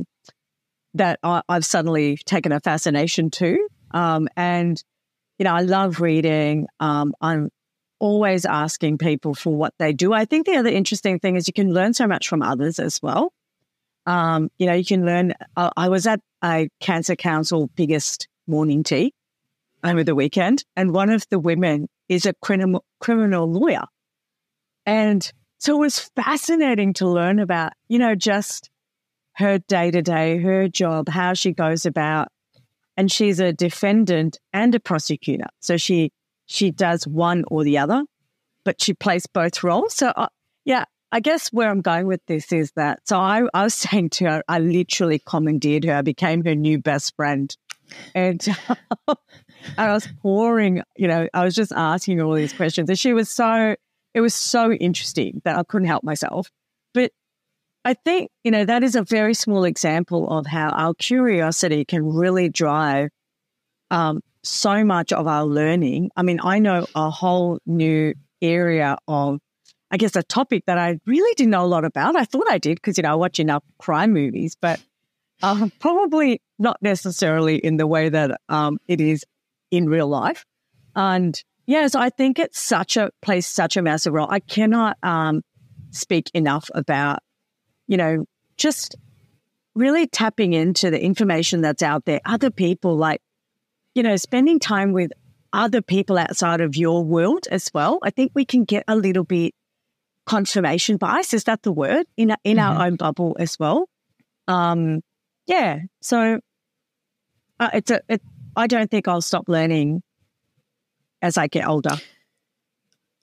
that I, I've suddenly taken a fascination to. Um, and, you know, I love reading. Um, I'm always asking people for what they do. I think the other interesting thing is you can learn so much from others as well. Um, you know, you can learn. Uh, I was at a Cancer Council biggest morning tea over the weekend, and one of the women is a criminal criminal lawyer. And so it was fascinating to learn about, you know, just her day-to-day, her job, how she goes about. And she's a defendant and a prosecutor. So she she does one or the other, but she plays both roles. So, uh, yeah, I guess where I'm going with this is that, so I, I was saying to her, I literally commandeered her. I became her new best friend. And I was pouring, you know, I was just asking her all these questions. And she was so, it was so interesting that I couldn't help myself. But I think, you know, that is a very small example of how our curiosity can really drive um, so much of our learning. I mean, I know a whole new area of, I guess, a topic that I really didn't know a lot about. I thought I did because, you know, I watch enough crime movies, but uh, probably not necessarily in the way that um, it is in real life. And, yeah, so I think it's such a, plays such a massive role. I cannot um, speak enough about, you know, just really tapping into the information that's out there, other people, like, you know, spending time with other people outside of your world as well. I think we can get a little bit confirmation bias, is that the word, in, in mm-hmm. our own bubble as well. Um, yeah, so uh, it's a, it, I don't think I'll stop learning as I get older.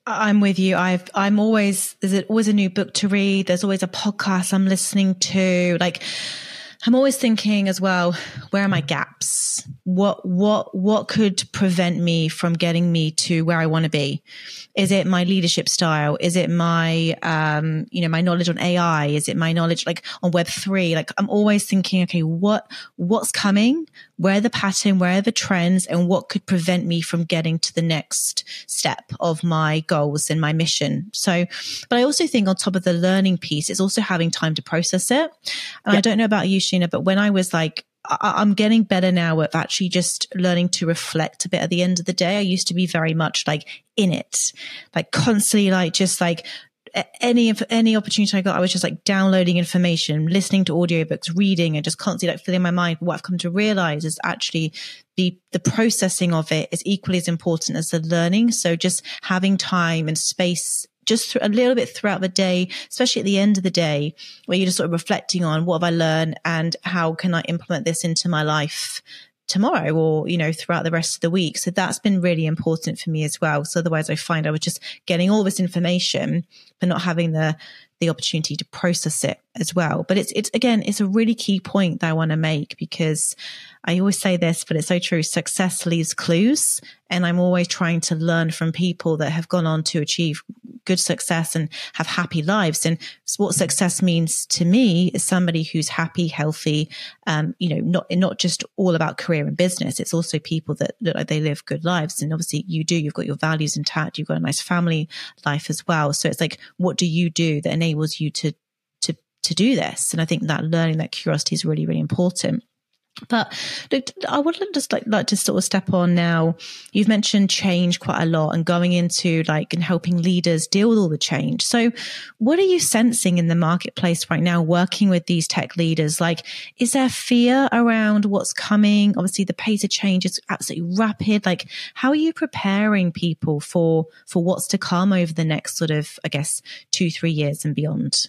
I'm with you. I've, I'm always, there's always a new book to read. There's always a podcast I'm listening to. Like, I'm always thinking as well, where are my gaps? What, what, what could prevent me from getting me to where I want to be? Is it my leadership style? Is it my, um, you know, my knowledge on A I? Is it my knowledge like on Web three? Like I'm always thinking, okay, what, what's coming? Where are the pattern? Where are the trends? And what could prevent me from getting to the next step of my goals and my mission? So, but I also think on top of the learning piece, it's also having time to process it. And yeah. I don't know about you, Sheena, but when I was like, I- I'm getting better now at actually just learning to reflect a bit at the end of the day. I used to be very much like in it, like constantly, like just like any, any opportunity I got, I was just like downloading information, listening to audiobooks, reading, and just constantly like filling my mind. What I've come to realize is actually the, the processing of it is equally as important as the learning. So just having time and space just a little bit throughout the day, especially at the end of the day, where you're just sort of reflecting on what have I learned and how can I implement this into my life tomorrow or, you know, throughout the rest of the week. So that's been really important for me as well. So otherwise I find I was just getting all this information, but not having the, the opportunity to process it as well. But it's, it's again, it's a really key point that I want to make because I always say this, but it's so true. Success leaves clues. And I'm always trying to learn from people that have gone on to achieve good success and have happy lives. And what success means to me is somebody who's happy, healthy, um, you know, not, not just all about career and business. It's also people that look like they live good lives. And obviously you do, you've got your values intact. You've got a nice family life as well. So it's like, what do you do that enables you to, to, to do this? And I think that learning, that curiosity is really, really important. But look, I would just like, like to sort of step on now. You've mentioned change quite a lot and going into like and helping leaders deal with all the change. So what are you sensing in the marketplace right now, working with these tech leaders? Like, is there fear around what's coming? Obviously, the pace of change is absolutely rapid. Like, how are you preparing people for, for what's to come over the next sort of, I guess, two, three years and beyond?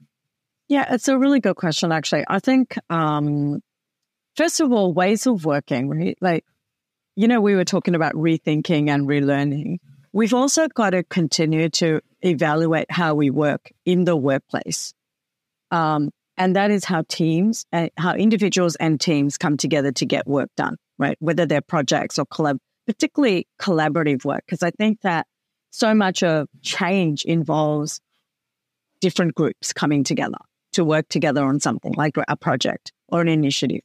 Yeah, it's a really good question, actually. I think, um, first of all, ways of working, right? Like, you know, we were talking about rethinking and relearning. We've also got to continue to evaluate how we work in the workplace. Um, and that is how teams, uh, how individuals and teams come together to get work done, right? Whether they're projects or collab, particularly collaborative work. Because I think that so much of change involves different groups coming together to work together on something like a project or an initiative.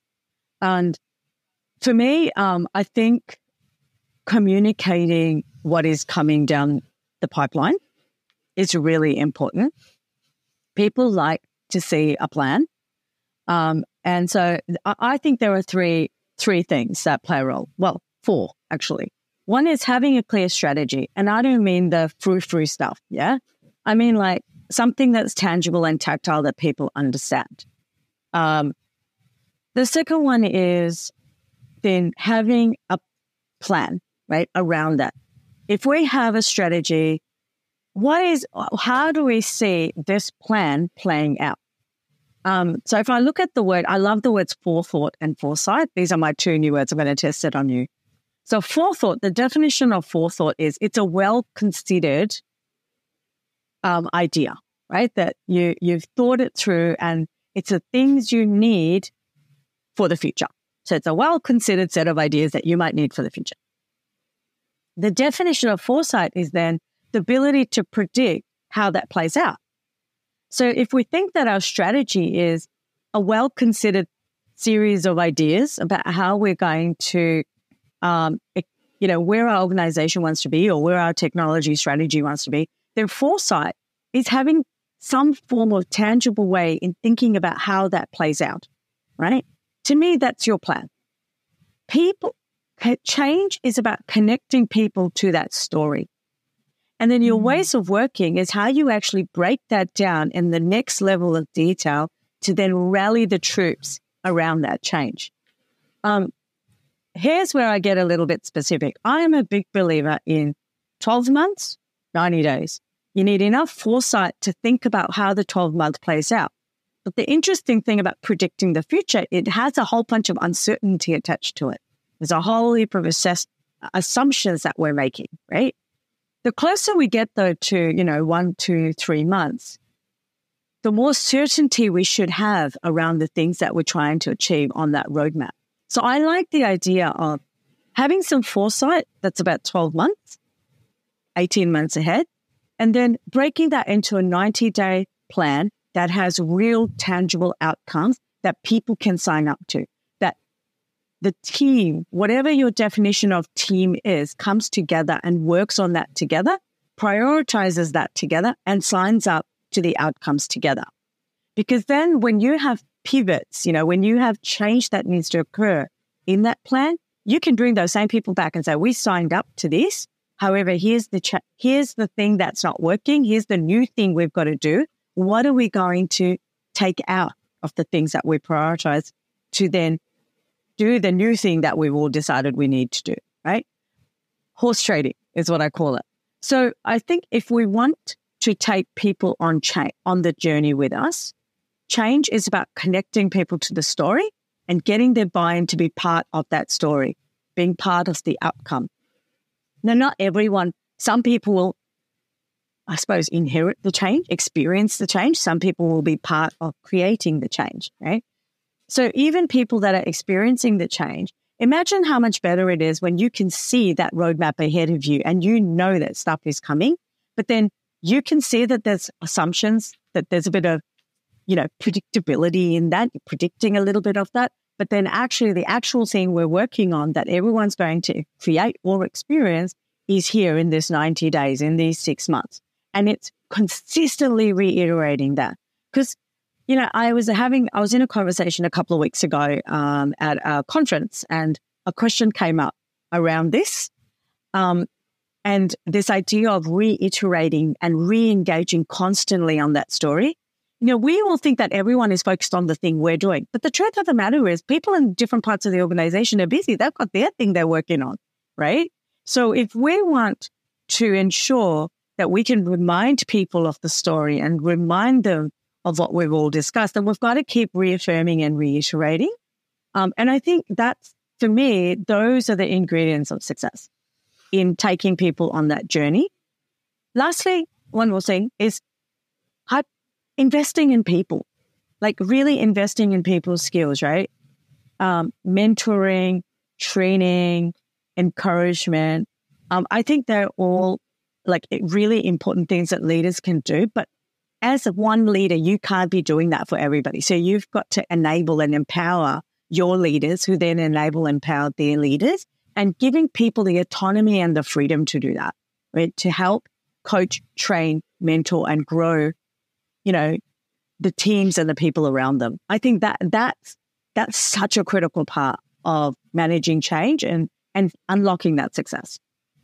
And for me, um, I think communicating what is coming down the pipeline is really important. People like to see a plan. Um, and so I, I think there are three three things that play a role. Well, four, actually. One is having a clear strategy. And I don't mean the frou-frou stuff, yeah? I mean like something that's tangible and tactile that people understand. Um The second one is then having a plan, right, around that. If we have a strategy, what is, how do we see this plan playing out? Um, so if I look at the word, I love the words forethought and foresight. These are my two new words. I'm going to test it on you. So forethought, the definition of forethought is it's a well-considered um, idea, right, that you, you've thought it through and it's the things you need for the future. So it's a well-considered set of ideas that you might need for the future. The definition of foresight is then the ability to predict how that plays out. So if we think that our strategy is a well-considered series of ideas about how we're going to, um, you know, where our organization wants to be or where our technology strategy wants to be, then foresight is having some form of tangible way in thinking about how that plays out, right? To me, that's your plan. People, change is about connecting people to that story. And then your mm. ways of working is how you actually break that down in the next level of detail to then rally the troops around that change. Um, here's where I get a little bit specific. I am a big believer in twelve months, ninety days. You need enough foresight to think about how the twelve month plays out. But the interesting thing about predicting the future, it has a whole bunch of uncertainty attached to it. There's a whole heap of assess- assumptions that we're making, right? the closer we get though to, you know, one, two, three months, the more certainty we should have around the things that we're trying to achieve on that roadmap. So I like the idea of having some foresight that's about twelve months, eighteen months ahead, and then breaking that into a ninety-day plan that has real tangible outcomes that people can sign up to. That the team, whatever your definition of team is, comes together and works on that together, prioritizes that together, and signs up to the outcomes together. Because then when you have pivots, you know, when you have change that needs to occur in that plan, you can bring those same people back and say, we signed up to this. However, here's the cha- here's the thing that's not working. Here's the new thing we've got to do. What are we going to take out of the things that we prioritize to then do the new thing that we've all decided we need to do, right? Horse trading is what I call it. So I think if we want to take people on cha- on the journey with us, change is about connecting people to the story and getting their buy-in to be part of that story, being part of the outcome. Now, not everyone, some people will, I suppose, inherit the change, experience the change. Some people will be part of creating the change, right? So even people that are experiencing the change, imagine how much better it is when you can see that roadmap ahead of you and you know that stuff is coming, but then you can see that there's assumptions, that there's a bit of, you know, predictability in that, you're predicting a little bit of that, but then actually the actual thing we're working on that everyone's going to create or experience is here in this ninety days, in these six months. And it's consistently reiterating that. Because, you know, I was having, I was in a conversation a couple of weeks ago um, at a conference, and a question came up around this. Um, and this idea of reiterating and re-engaging constantly on that story. You know, we all think that everyone is focused on the thing we're doing. But the truth of the matter is people in different parts of the organization are busy. They've got their thing they're working on, right? So if we want to ensure that we can remind people of the story and remind them of what we've all discussed, then we've got to keep reaffirming and reiterating. Um, and I think that's, for me, those are the ingredients of success in taking people on that journey. Lastly, one more thing is investing in people, like really investing in people's skills, right? Um, mentoring, training, encouragement. Um, I think they're all like really important things that leaders can do. But as one leader, you can't be doing that for everybody. So you've got to enable and empower your leaders, who then enable and empower their leaders, and giving people the autonomy and the freedom to do that, right? To help coach, train, mentor, and grow, you know, the teams and the people around them. I think that that's that's such a critical part of managing change and and unlocking that success.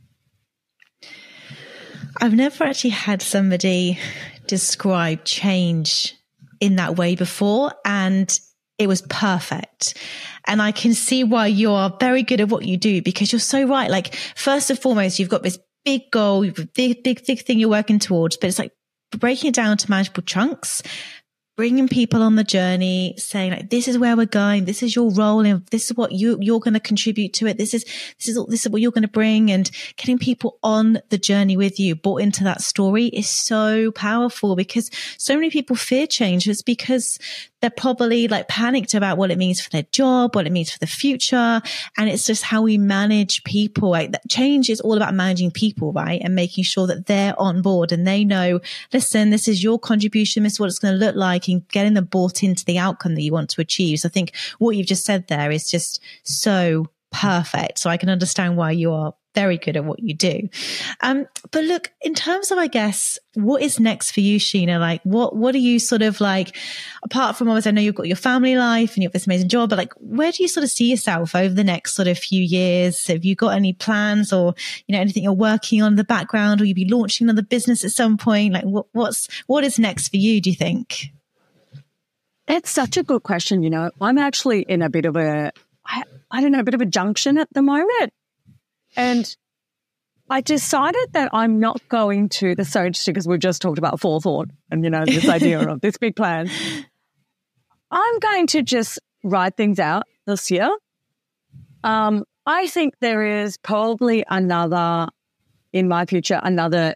I've never actually had somebody describe change in that way before, and it was perfect. And I can see why you are very good at what you do, because you're so right. Like, first and foremost, you've got this big goal, you've got a big, big, big thing you're working towards, but it's like breaking it down to manageable chunks, bringing people on the journey, saying like, this is where we're going. This is your role, and this is what you, you're going to contribute to it. This is, this is, this is what you're going to bring, and getting people on the journey with you, bought into that story, is so powerful, because so many people fear change. It's because they're probably like panicked about what it means for their job, what it means for the future. And it's just how we manage people. Like, that change is all about managing people, right? And making sure that they're on board and they know, listen, this is your contribution. This is what it's going to look like, and getting them bought into the outcome that you want to achieve. So I think what you've just said there is just so perfect. So I can understand why you are very good at what you do. Um, but look, in terms of, I guess, what is next for you, Sheena? Like, what, what are you sort of like, apart from, obviously, I know you've got your family life and you have this amazing job, but like, where do you sort of see yourself over the next sort of few years? Have you got any plans, or, you know, anything you're working on in the background, or you'll be launching another business at some point? Like, what, what's, what is next for you, do you think? It's such a good question. You know, I'm actually in a bit of a, I, I don't know, a bit of a junction at the moment. And I decided that I'm not going to, the so interesting because we've just talked about forethought and, you know, this idea of this big plan. I'm going to just write things out this year. Um, I think there is probably another in my future, another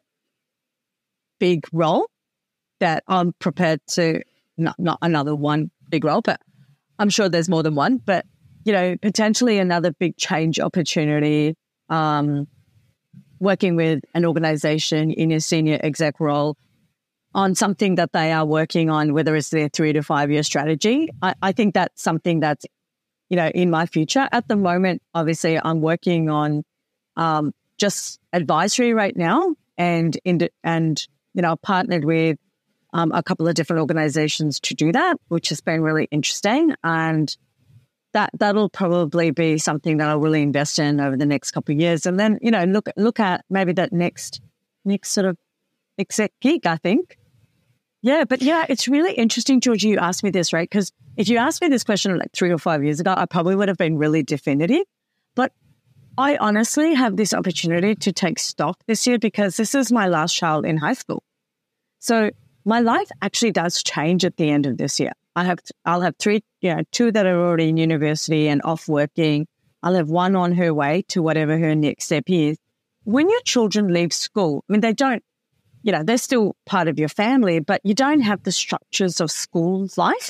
big role that I'm prepared to, not, not another one big role, but I'm sure there's more than one, but, you know, potentially another big change opportunity, um, working with an organization in a senior exec role on something that they are working on, whether it's their three to five year strategy. I, I think that's something that's, you know, in my future. At the moment, obviously, I'm working on um, just advisory right now, and in and you know, partnered with um, a couple of different organizations to do that, which has been really interesting. And that that'll probably be something that I'll really invest in over the next couple of years. And then, you know, look look at maybe that next next sort of exec gig, I think. Yeah, but yeah, it's really interesting, Georgie, you asked me this, right? Because if you asked me this question like three or five years ago, I probably would have been really definitive. But I honestly have this opportunity to take stock this year because this is my last child in high school. So my life actually does change at the end of this year. I have, I'll have three, you know, two that are already in university and off working. I'll have one on her way to whatever her next step is. When your children leave school, I mean, they don't, you know, they're still part of your family, but you don't have the structures of school life.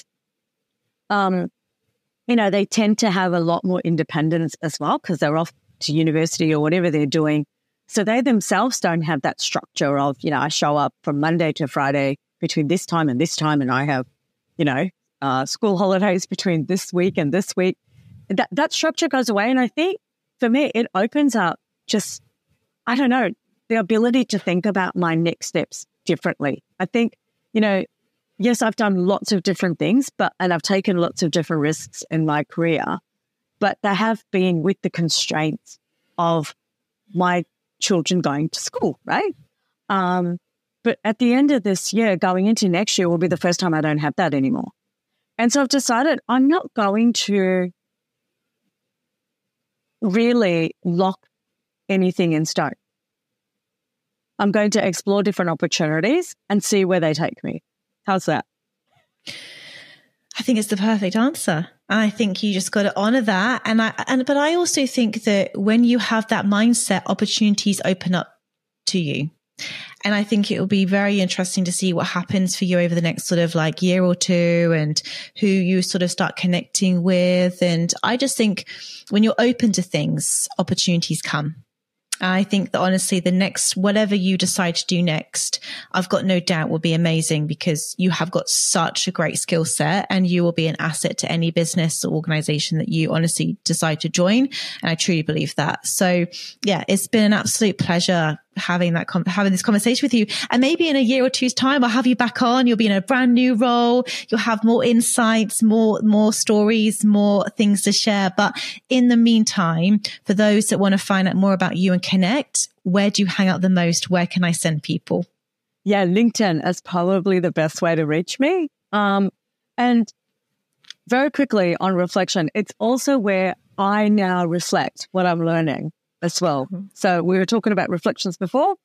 Um, you know, they tend to have a lot more independence as well because they're off to university or whatever they're doing. So they themselves don't have that structure of, you know, I show up from Monday to Friday between this time and this time, and I have, you know, uh, school holidays between this week and this week. That that structure goes away. And I think for me, it opens up just, I don't know, the ability to think about my next steps differently. I think, you know, yes, I've done lots of different things, but and I've taken lots of different risks in my career, but they have been with the constraints of my children going to school, right? Um, but at the end of this year, going into next year will be the first time I don't have that anymore. And so I've decided I'm not going to really lock anything in stone. I'm going to explore different opportunities and see where they take me. How's that? I think it's the perfect answer. I think you just got to honor that. And I, and, but I also think that when you have that mindset, opportunities open up to you. And I think it will be very interesting to see what happens for you over the next sort of like year or two and who you sort of start connecting with. And I just think when you're open to things, opportunities come. I think that honestly, the next, whatever you decide to do next, I've got no doubt will be amazing because you have got such a great skill set and you will be an asset to any business or organization that you honestly decide to join. And I truly believe that. So yeah, it's been an absolute pleasure having that, having this conversation with you. And maybe in a year or two's time, I'll have you back on. You'll be in a brand new role. You'll have more insights, more, more stories, more things to share. But in the meantime, for those that want to find out more about you and connect, where do you hang out the most? Where can I send people? Yeah, LinkedIn is probably the best way to reach me. Um, and very quickly on reflection, it's also where I now reflect what I'm learning as well. Mm-hmm. So we were talking about reflections before,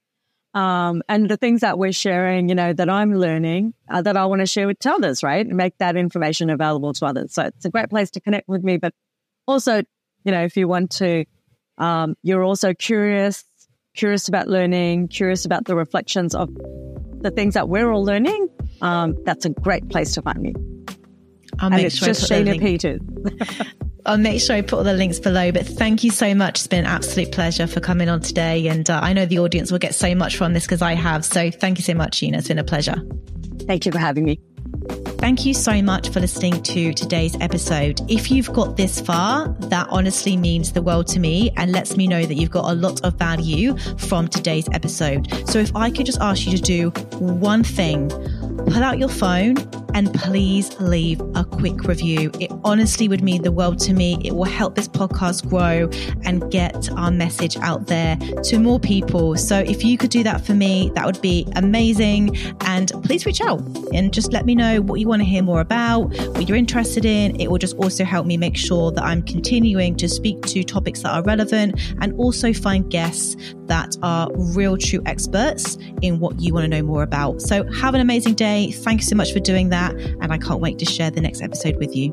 um, and the things that we're sharing, you know, that I'm learning, uh, that I want to share with others, right? And make that information available to others. So it's a great place to connect with me. But also, you know, if you want to, um, you're also curious, curious about learning, curious about the reflections of the things that we're all learning, um, that's a great place to find me. I'll and make it's sure just Sheena Peters. I'll make sure I put all the links below, but thank you so much. It's been an absolute pleasure for coming on today. And uh, I know the audience will get so much from this because I have. So thank you so much, Sheena. It's been a pleasure. Thank you for having me. Thank you so much for listening to today's episode. If you've got this far, that honestly means the world to me and lets me know that you've got a lot of value from today's episode. So if I could just ask you to do one thing, pull out your phone and please leave a quick review. It honestly would mean the world to me. It will help this podcast grow and get our message out there to more people. So if you could do that for me, that would be amazing. And please reach out and just let me know what you want to hear more about, what you're interested in. It will just also help me make sure that I'm continuing to speak to topics that are relevant and also find guests that are real true experts in what you want to know more about. So have an amazing day. Thank you so much for doing that. And I can't wait to share the next episode with you.